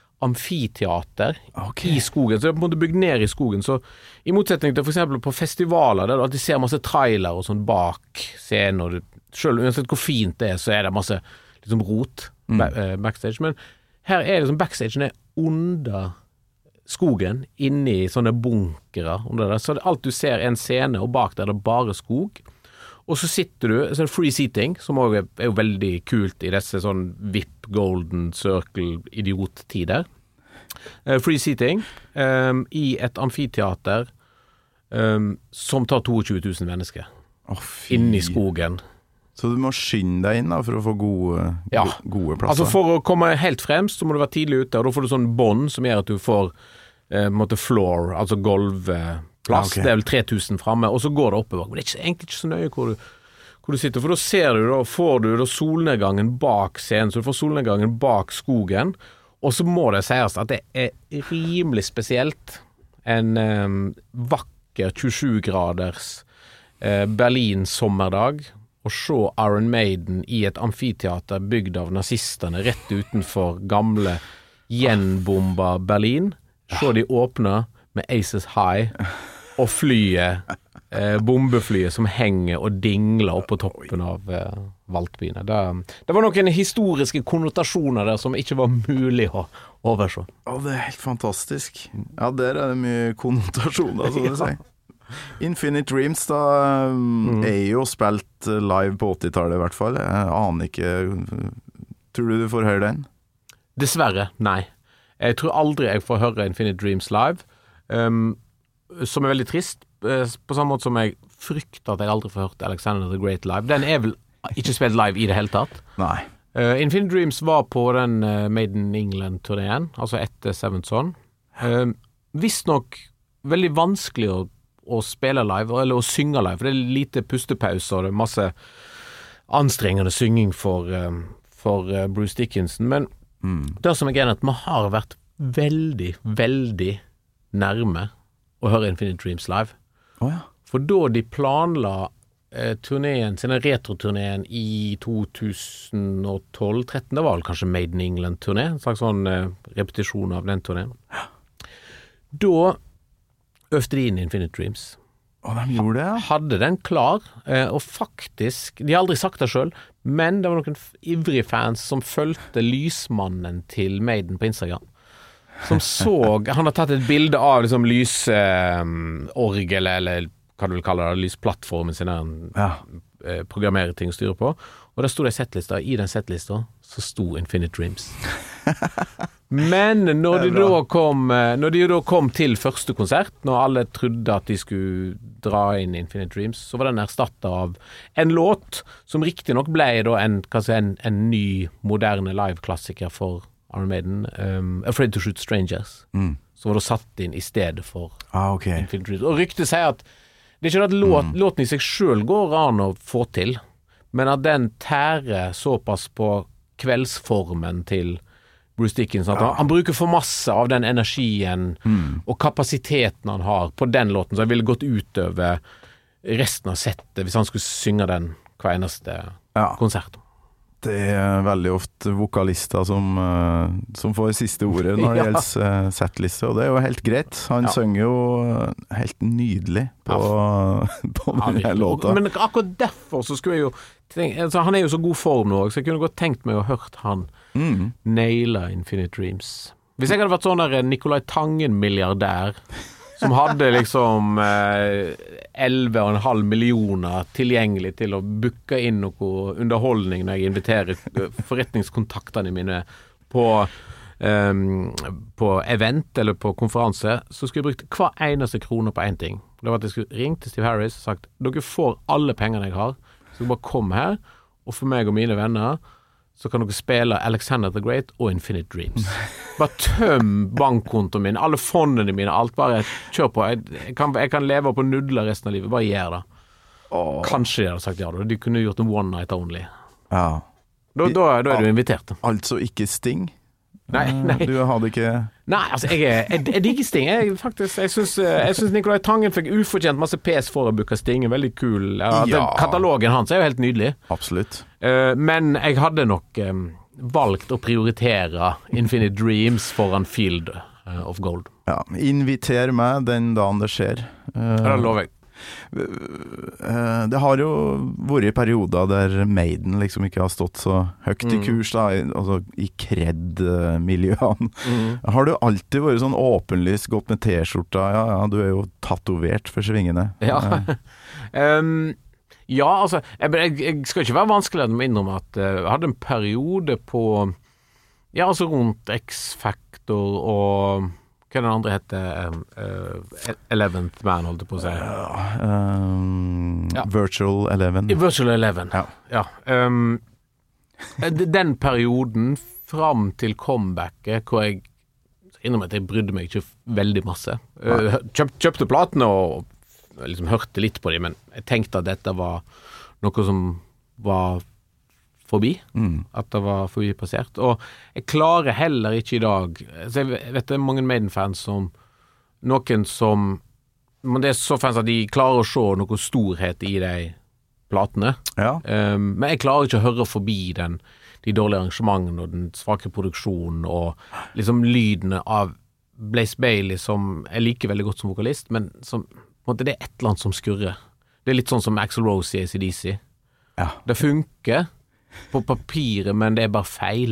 amfiteater okay. i skogen, så det er på en måte bygd ned i skogen, så i motsetning til for eksempel på festivaler, der du alltid ser masse trailer og sånn bak scenen, og du, selv uansett hvor fint det er, så er det masse liksom rot mm. backstage, men her er liksom backstagen er under skogen, inni sånne bunkere under det. Så alt du ser er en scene, og bak der er det bare skog. Og så sitter du, så er det free seating, som også er, er jo veldig kult i disse sånn V I P, Golden Circle, idiot-tider. Uh, free seating um, i et amfiteater um, som tar tjueto tusen mennesker. Å, fy. Inn i skogen. Så du må skynde deg inn da, for å få gode, Ja. go- gode plasser. Altså for å komme helt fremst, så må du være tidlig ute, og da får du sånn bånd som gjør at du får eh, måtte floor, altså gulvplass. Ja, ok. Det er vel tre tusen fremme, og så går det oppover. Men det er ikke, egentlig ikke så nøye hvor du, hvor du sitter, for da ser du, da får du da solnedgangen bak scenen, så du får solnedgangen bak skogen, og så må det sies at det er rimelig spesielt en eh, vakker tjuesju graders eh, Berlin sommerdag, å se Iron Maiden i et amfiteater bygd av nazistene rett utenfor gamle gjenbomba Berlin. Se de åpne med Aces High og flyet, eh, bombeflyet som henger og dingler opp på toppen av eh, Valtbyene. Det, det var noen historiske konnotasjoner der som ikke var mulig å overse. Å, det er helt fantastisk. Ja, der er det mye konnotasjoner, som du sier. Infinite Dreams da mm. er jo spilt live på åttitallet i hvert fall. Jeg aner ikke. Tror du du får høre den? Dessverre, nei. Jeg tror aldri jeg får høre Infinite Dreams live, um, som er veldig trist, uh, på samme måte som jeg frykter at jeg aldri får hørt Alexander the Great live. Den er vel ikke spilt live i det hele tatt. Nei. Uh, Infinite Dreams var på den uh, Made in England-turneen, altså etter Seventh Son. Uh, visst nok veldig vanskelig å å spille live, eller å synge live, for det er lite pustepauser, og det er masse anstrengende synging for, um, for uh, Bruce Dickinson, men mm. det som er greia er at man har vært veldig, veldig nærme å høre Infinite Dreams live. Oh, ja. For da de planla eh, turneen, sin retro-turneen i to tusen tolv tretten, det var vel kanskje Made in England-turné, en slags sånn eh, repetisjon av den turneen. Da øvde de inn Infinite Dreams. Og de gjorde det, ja. Hadde den klar, eh, og faktisk, de har aldri sagt det selv, men det var noen f- ivrige fans som følte lysmannen til Maiden på Instagram. Som så, han har tatt et bilde av liksom lysorgel, eh, eller hva du vil kalle det, lysplattformen sin, der Ja. eh, programmerer ting og styrer på. Og der stod det i settlista, i den settlista så sto Infinite Dreams. Men når de, da kom, når de da kom til første konsert, når alle trodde at de skulle dra inn Infinite Dreams, så var den erstattet av en låt som riktig nok ble da en, kanskje en, en ny, moderne live-klassiker for Iron Maiden, um, Afraid to Shoot Strangers, mm. som var da satt inn i stedet for ah, ok. Infinite Dreams. Og ryktet sier at det er ikke at låt, mm. låten i seg selv går an å få til, men at den tærer såpass på kveldsformen til Bruce Dickinson, at han, han bruker for masse av den energien mm. og kapasiteten han har på den låten, så jeg ville gått utover resten av settet hvis han skulle synge den hver eneste Ja. konsert. Det er veldig ofte vokalister som, uh, som får siste ordet når det Ja. gjelder uh, settliste, og det er jo helt greit. Han Ja. synger jo uh, helt nydelig på, på Ja, denne virkelig. låta. Men akkurat derfor så skulle jeg jo tenke, altså han er jo så god form nå, så jeg kunne godt tenkt meg å hørt han Mm. naila Infinite Dreams. Hvis jeg hadde vært sånn der Nicolai Tangen-milliardær som hadde liksom elleve og en halv millioner tilgjengelig til å booke inn noe underholdning når jeg inviterer forretningskontaktene mine på um, på event eller på konferanse, så skulle jeg brukt hver eneste krone på en ting. Det var at jeg skulle ringt til Steve Harris og sagt, dere får alle pengene jeg har, så bare kom her, og for meg og mine venner så kan dere spille Alexander the Great og Infinite Dreams. Bare tøm bankkontoen min, alle fondene mine, alt bare kjør på. Jeg, jeg, kan, jeg kan leve på nudler resten av livet, bare gjør det. Åh. Kanskje de hadde sagt ja da. De kunne gjort en one night only. Ja. Da, da, da er du invitert. Altså ikke Sting? Nei, nei. Du hadde ikke Nei, altså jeg, er- jeg, jeg digger Sting. Jeg, faktisk, jeg syns jeg syns Nicolai Tangen fikk ufortjent masse pes for å booke Sting. En veldig kul ja, Ja. den, Katalogen hans er jo helt nydelig. Absolutt. Eh, men jeg hadde nok eh, valgt å prioritere Infinite Dreams foran Field eh, of Gold. Ja. Inviter meg den dagen det skjer. Uh, Det lover jeg. Eh, det har jo vært perioder der Maiden liksom ikke har stått så høyt i kurs da, i- altså i cred-miljøene. Har du alltid vært sånn åpenlyst gått med t-skjorta? Ja, ja, du er jo tatovert for svingene. Ja. Eh, um, Ja, altså, jeg, jeg, jeg skal ikke være vanskelig med å innrømme at uh, jeg hadde en periode på, ja, altså rundt X-Factor og hva den andre heter, um, uh, Eleventh Man, holdt jeg på å si. Ja, um, Ja. Virtual Eleven. I Virtual Eleven, Ja. ja. Um, den perioden fram til comebacket, hvor jeg innrømmer at jeg brydde meg ikke veldig masse. Uh, kjøp, kjøpte platene og liksom hørte litt på dem, men jeg tenkte at dette var noe som var forbi, Mm. at det var forbi passert. Og jeg klarer heller ikke i dag, så jeg vet det er mange Maiden-fans som, noen som, men det er så fans at de klarer å se noe storhet i de platene. Ja. Um, men jeg klarer ikke å høre forbi den, de dårlige arrangementene og den svake produksjonen og liksom lydene av Blaze Bayley, som jeg liker veldig godt som vokalist, men som, på en måte, det er et eller annet som skurrer. Det er litt sånn som Axl Rose i A C D C. Ja. Det funker på papiret, men det er bare feil.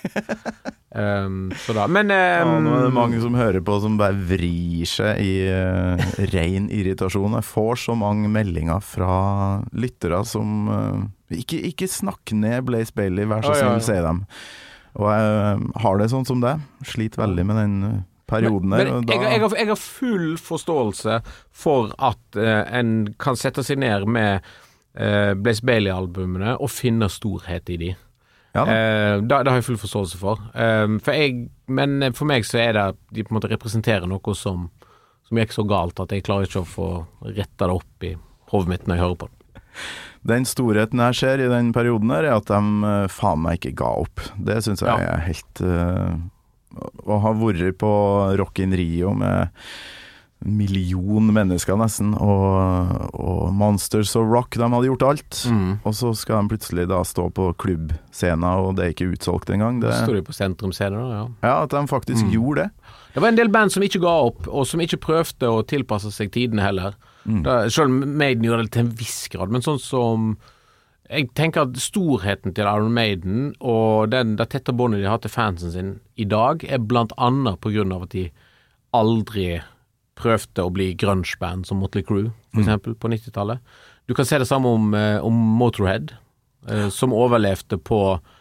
um, så da, men um, Ja, nå er det mange som hører på som bare vrir seg i uh, ren irritasjon. Jeg får så mange meldinger fra lyttere som uh, ikke, ikke snakk ned Blaze Bayley, vær så Å, ja, snill, ja. sier dem. Og jeg uh, har det sånn som det. Sliter veldig med den uh, perioden Men, der. men og da, jeg, jeg, har, jeg har full forståelse for at eh, en kan sette seg ned med eh, Blaze Bayley-albumene og finne storhet i de. ja, da. Eh, det, det har jeg full forståelse for. Eh, for jeg, men for meg så er det de på en måte representerer noe som, som gikk så galt at jeg klarer ikke å få retta det opp i hodet mitt når jeg hører på det. Den storheten jeg ser i den perioden her, er at de uh, faen meg ikke ga opp. Det synes jeg Ja. er helt uh, Å ha vært på Rock in Rio med en million mennesker nesten, og, og Monsters og Rock, de hadde gjort alt. Mm. Og så skal de plutselig da stå på klubbscenen, og det er ikke utsolgt engang. Det, Så står de på sentrumscenen da, ja. ja, at de faktisk Mm. gjorde det. Det var en del band som ikke ga opp, og som ikke prøvde å tilpasse seg tidene heller. Mm. Da, selv om Maiden gjorde det til en viss grad, men sånn som jeg tenker at storheten til Iron Maiden og den, det tette båndet de har til fansen sin i dag, er blant annet på grunn av at de aldri prøvde å bli grunge-band som Motley Crue, for eksempel, på nittitallet. Du kan se det samme om, eh, om Motorhead, eh, som overlevde på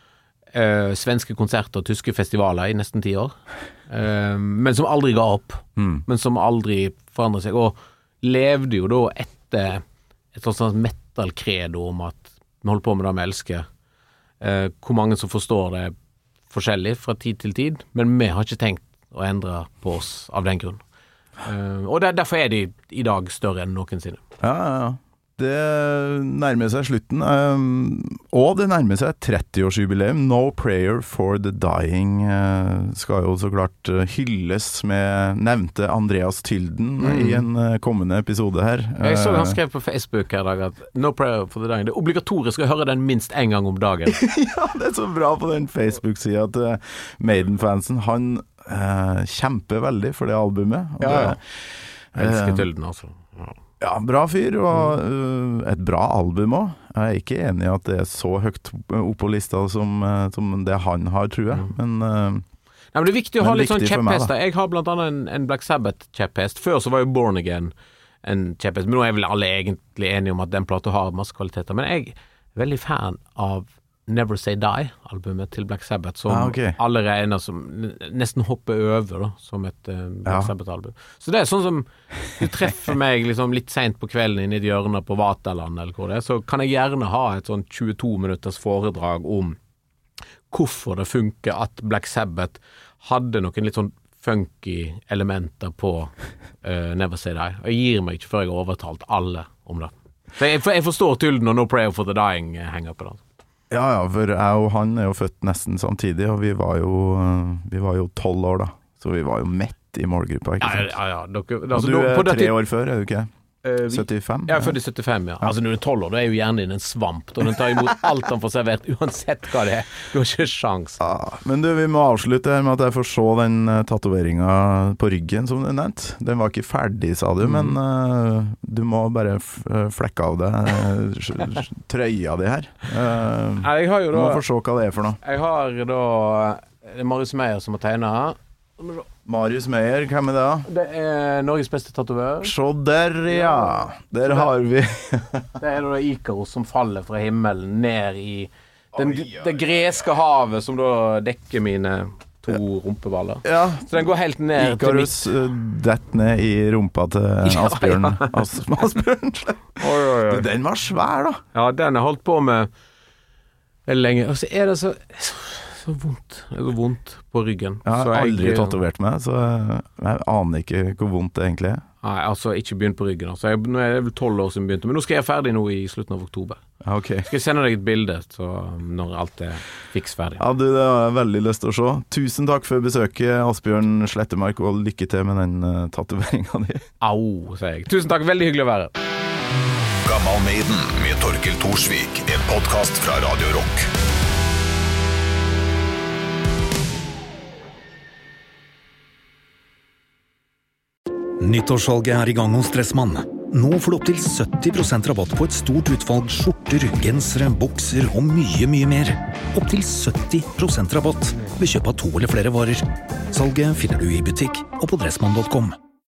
eh, svenske konserter og tyske festivaler i nesten ti år, eh, men som aldri ga opp, Mm. men som aldri forandret seg, og levde jo da etter et sånt metal-credo om at vi holder på med det vi elsker. Eh, hvor mange som forstår det forskjellig fra tid til tid, men vi har ikke tenkt å endre på oss av den grunn. Eh, og der, derfor er de i dag større enn noensinne. Ja, ja, ja. Det nærmer seg slutten, um, og det nærmer seg tretti-årsjubileum. No Prayer for the Dying uh, skal jo så klart uh, hylles med nevnte Andreas Tylden Mm. i en uh, kommende episode her. Jeg så Uh, han skrev på Facebook her i dag at No Prayer for the Dying, det er obligatorisk å høre den minst en gang om dagen. Ja, det er så bra på den Facebook-sida at uh, Maiden-fansen, han uh, kjemper veldig for det albumet. Og Ja, ja. det- Jeg elsker uh, Tylden, altså. Ja. Ja, bra fyr, og uh, et bra album også. Jeg er ikke enig i at det er så høyt opp på lista som, uh, som det han har, tror jeg. Men uh, Nei, men det er viktig å Men ha litt sånn viktig for meg, kjepphester. Jeg har blant annet en, en Black Sabbath-kjepphest. Før så var jo Born Again en kjepphest, men nå er vel alle egentlig enige om at den plata har masse kvaliteter. Men jeg er veldig fan av Never Say Die-albumet til Black Sabbath, som Ah, ok. alle regner som nesten hopper over da, som et uh, Black Ja. Sabbath-album. Så det er sånn som du treffer meg liksom litt sent på kvelden inne i et hjørne på Vaterland, eller hvor det er, så kan jeg gjerne ha et sånn tjueto minutters foredrag om hvorfor det funker at Black Sabbath hadde noen litt sånn funky elementer på uh, Never Say Die. Og jeg gir meg ikke før jeg har overtalt alle om det. Så jeg, for jeg forstår Tylden og No Prayer for the Dying eh, henger på det. ja, ja, for jeg og han er jo født nesten samtidig, og vi var jo uh, Vi var jo tolv år da, så vi var jo mett i målgruppa, ikke Ja, sant? ja, ja. Dere, Og altså, du da- er på det tre tid- år før, er du ikke? eh, vi- syttifem? Jeg er født i syttifem, ja. Altså når du er tolv år, da er jo hjernen din en svamp, og den tar imot alt han får servert, uansett hva det er. Du har ikke sjans. Ja, men du, vi må avslutte her med at jeg får se den uh, tatoveringa på ryggen som du nevnte. Den var ikke ferdig, sa du, men uh, du må bare f uh, flekke av deg uh, trøya di her. Uh, Nei, jeg har du jo må da få se hva det er for noe. Jeg har da det er Marius Meyer som har tegnet, Marius Meyer, hvem er det da? Det er Norges beste tatovør. Se der, ja. Der har vi. Det er da Ikaros som faller fra himmelen ned i den, det greske havet som da dekker mine to rumpeballer. Ja. Så den går helt ned Ikarus til mitt... uh, dett ned i rumpa til Asbjørn. Ja, ja. As Asbjørn. Oi, oi, oi. Den var svær da. Ja, den har holdt på med veldig lenge. Og så er det så, så, så vondt. Det er så vondt på ryggen. Jeg har så jeg, aldri tatovert meg, så jeg aner ikke hvor vondt det egentlig er. Nei, altså ikke begynt på ryggen. Altså. Jeg, nå er det vel tolv år siden jeg begynte, men nå skal jeg ferdig nå i slutten av oktober. Ja, ok. Skal jeg sende deg et bilde så når alt er fiks ferdig. Ja, du, det har jeg veldig lyst til å se. Tusen takk for besøket, Asbjørn Slettemark, og lykke til med den uh, tatoveringen din. Au, sier jeg. Tusen takk, veldig hyggelig å være her. Gammal Maiden med Torkel Torsvik, en podcast fra Radio Rock. Nyttårssalget er i gang hos Dressmann. Nå får du opp til sytti prosent rabatt på et stort utvalg skjorter, gensere, bukser og mye, mye mer. Opp til sytti prosent rabatt ved kjøp av to eller flere varer. Salget finner du i butikk og på dressmann punktum com.